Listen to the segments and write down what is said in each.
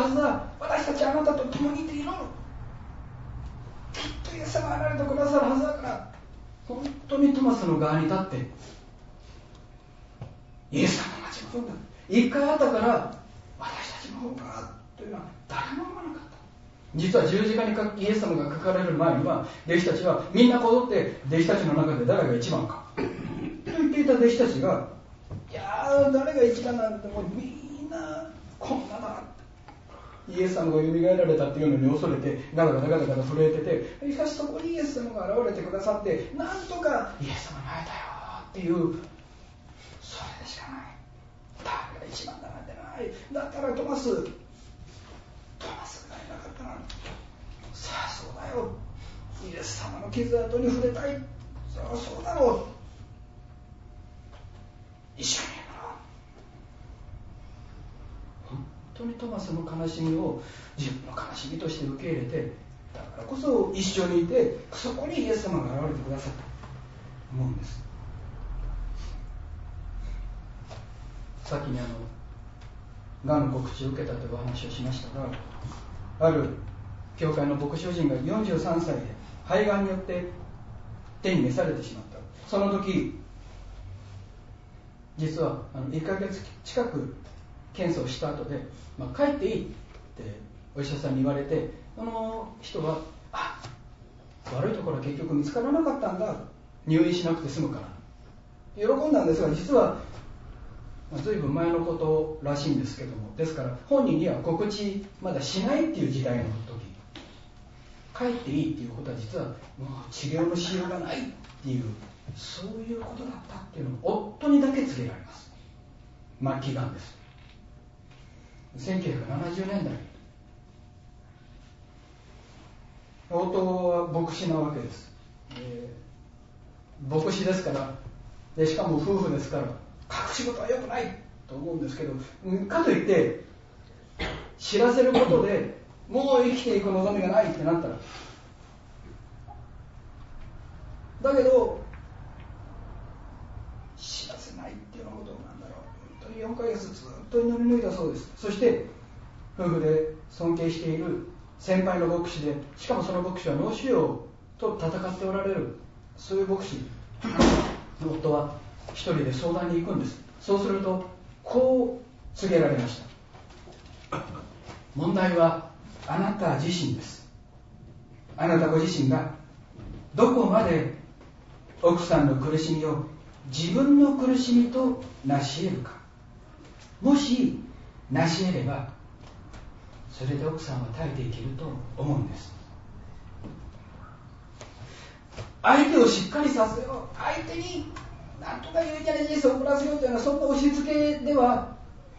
はずだ、私たちはあなたと共にいて祈る、きっとイエス様があられてくださるはずだから、本当にトマスの側に立ってイエス様が自分だ、一回あったから私たちの方がというのは誰も思わなかった。実は十字架にイエス様がかかられる前には、弟子たちはみんなこぞって弟子たちの中で誰が一番かと言っていた弟子たちが、いやー誰が一番なんて、もうみんなこんなだ、イエス様が蘇られたっていうのに恐れてガタガタガタガタ震えてて、しかしそこにイエス様が現れてくださって、なんとかイエス様に会えたよっていう、それでしかない。誰が一番だなんてない。だったらトマスがいなかったら、さあそうだよ、イエス様の傷跡に触れたい、そうだろう、一緒にやろう。本当にトマスの悲しみを自分の悲しみとして受け入れて、だからこそ一緒にいて、そこにイエス様が現れてくださったと思うんです。さっきにがんの告知を受けたというお話をしましたが、ある教会の牧師人が43歳で肺がんによって手に召されてしまった。その時実は1ヶ月近く検査をした後で、帰っていいってお医者さんに言われて、その人は悪いところは結局見つからなかったんだ、入院しなくて済むから喜んだんですが、実はずいぶん前のことらしいんですけども、ですから本人には告知まだしないっていう時代の時、帰っていいっていうことは実はもう治療のしようがないっていう、そういうことだったっていうのを夫にだけ告げられます。末期がんです。1970年代、夫は牧師なわけです。牧師ですから、でしかも夫婦ですから、隠し事は良くないと思うんですけど、かといって知らせることでもう生きていく望みがないってなったら、だけど知らせないっていうようなことなんだろう。本当に4ヶ月ずっと祈り抜いたそうです。そして夫婦で尊敬している先輩の牧師で、しかもその牧師は脳腫瘍と戦っておられる、そういう牧師の夫は一人で相談に行くんです。そうするとこう告げられました。問題はあなた自身です。あなたご自身がどこまで奥さんの苦しみを自分の苦しみと成し得るか。もし成し得れば、それで奥さんは耐えていけると思うんです。相手をしっかりさせよう、相手になんとか有意義な人生を送らせようというのは、そんな押し付けでは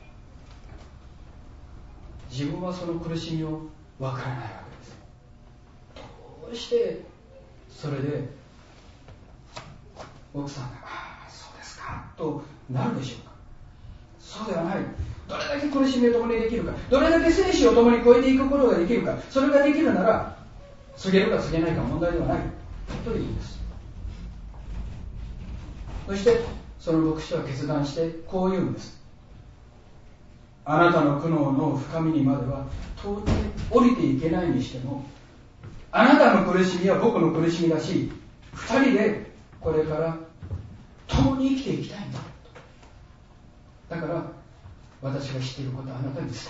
自分はその苦しみを分からないわけです。どうしてそれで奥さんがそうですかとなるでしょうか。そうではない。どれだけ苦しみを共にできるか、どれだけ生死を共に超えていくことができるか、それができるなら告げるか告げないか問題ではないというんです。そしてその牧師は決断してこう言うんです。あなたの苦悩の深みにまでは到底降りていけないにしても、あなたの苦しみは僕の苦しみだし、二人でこれから共に生きていきたいんだ。だから私が知っていることはあなたに伝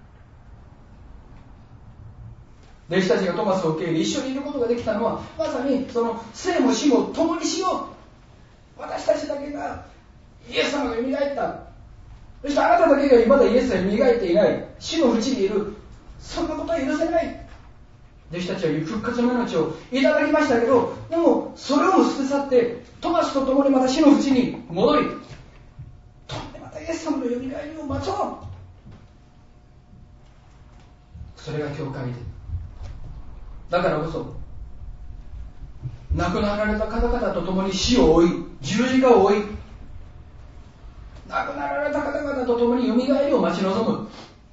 える。弟子たちがトマスを受け入れ一緒にいることができたのは、まさにその生も死も共にしよう、私たちだけがイエス様が蘇った、そしてあなただけがまだイエスが蘇っていない、死の淵にいる、そんなことは許せない。弟子たちは復活の命をいただきましたけど、でもそれを捨て去ってトマスと共にまた死の淵に戻り、またイエス様の蘇りを待とう。それが教会で、だからこそ亡くなられた方々と共に死を追い、十字架を追い、亡くなられた方々と共に蘇りを待ち望む。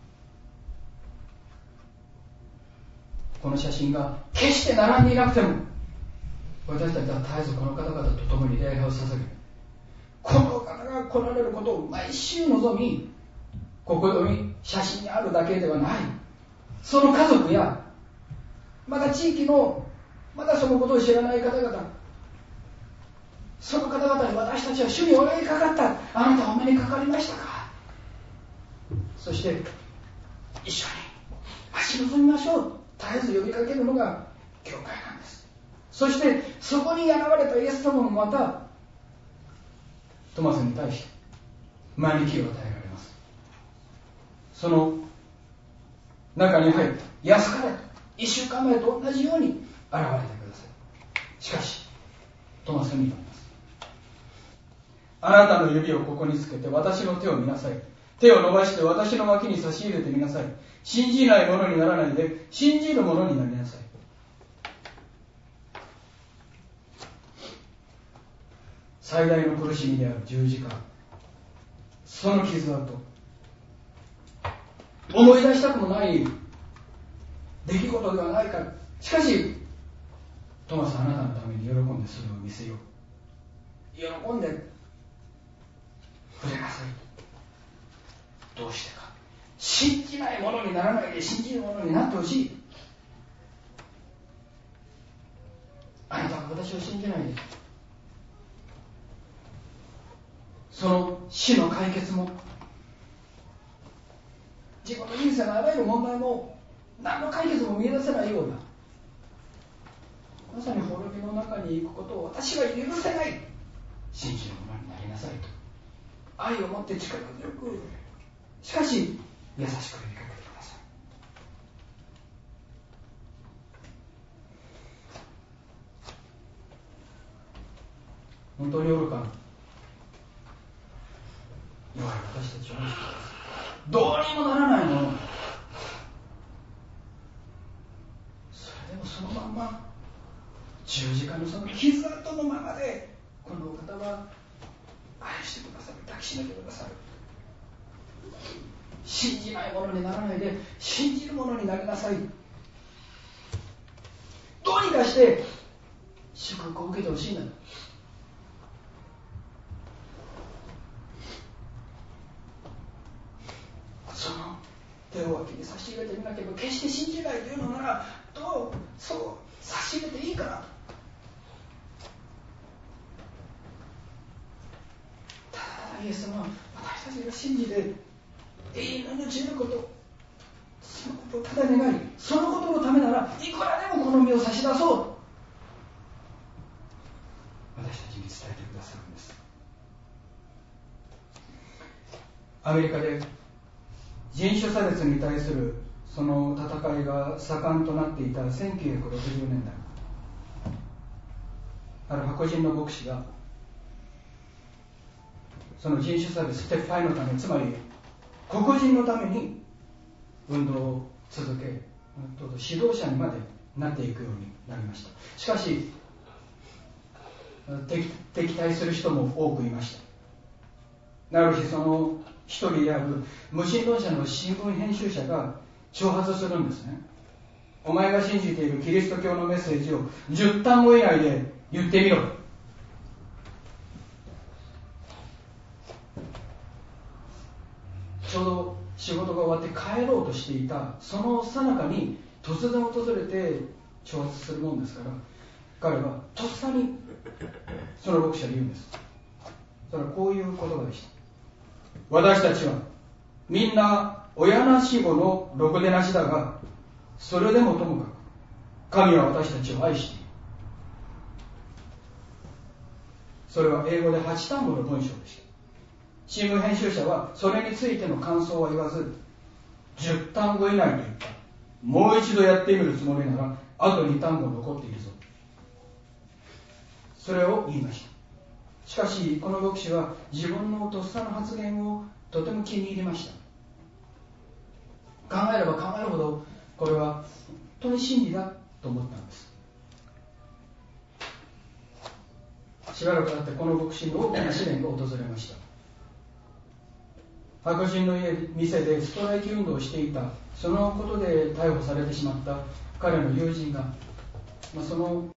この写真が決して並んでいなくても、私たちは絶えずこの方々と共に礼拝を捧げ、この方が来られることを毎週望み、ここに写真にあるだけではない、 その家族やまた地域のまだそのことを知らない方々、その方々に私たちは主にお目にかかった。あなたはお目にかかりましたか。そして一緒に待ち望みましょう。絶えず呼びかけるのが教会なんです。そしてそこに現れたイエス様もまたトマスに対して招きを与えられます。その中に入った安かれ1週間前と同じように現れてください。しかしトマスに言われます。あなたの指をここにつけて私の手を見なさい。手を伸ばして私の脇に差し入れてみなさい。信じないものにならないで信じるものになりなさい。最大の苦しみである十字架、その傷跡、思い出したくもない出来事ではないか。しかしトマス、あなたのために喜んでそれを見せよう。喜んで触れなさい。どうしてか。信じないものにならないで信じるものになってほしい。あなたは私を信じないで。その死の解決も自分の人生のあらゆる問題も何の解決も見出せないような、まさに滅びの中に行くことを私は許せない。信じるものになりなさいと愛を持って力強く、しかし優しく呼びかけてください。本当に愚かな弱い私たちを愛してください。どうにもならないもの、それでもそのまんま十字架のその傷跡のままでこのお方は愛してくださる、抱きしめてくださる。信じないものにならないで信じるものになりなさい。どうにかして祝福を受けてほしいんだ。その手を脇に差し入れてみなければ決して信じないというのなら、どうそう差し入れていいから。ただイエス様は私たちが信じて永遠の命を得ること、そのことをただ願い、そのことのためならいくらでもこの身を差し出そうと私たちに伝えてくださるんです。アメリカで人種差別に対するその戦いが盛んとなっていた1960年代、ある白人の牧師がその人種差別撤廃のため、つまり黒人のために運動を続け、指導者にまでなっていくようになりました。しかし敵対する人も多くいました。ある日その一人である無神論者の新聞編集者が挑発するんですね。お前が信じているキリスト教のメッセージを10単語以内で言ってみろ。ちょうど仕事が終わって帰ろうとしていたその最中に突然訪れて挑発するもんですから、彼はとっさにその牧師は言うんです。それはこういう言葉でした。私たちはみんな親なし子のろくでなしだが、それでもともかく神は私たちを愛している。それは英語で8単語の文章でした。新聞編集者はそれについての感想は言わず、10単語以内と言った。もう一度やってみるつもりならあと2単語残っているぞ、それを言いました。しかしこの牧師は自分のとっさの発言をとても気に入りました。考えれば考えるほどこれは本当に真理だと思ったんです。しばらく経ってこの牧師に大きな試練が訪れました。白人の店でストライキ運動をしていた、そのことで逮捕されてしまった彼の友人が、その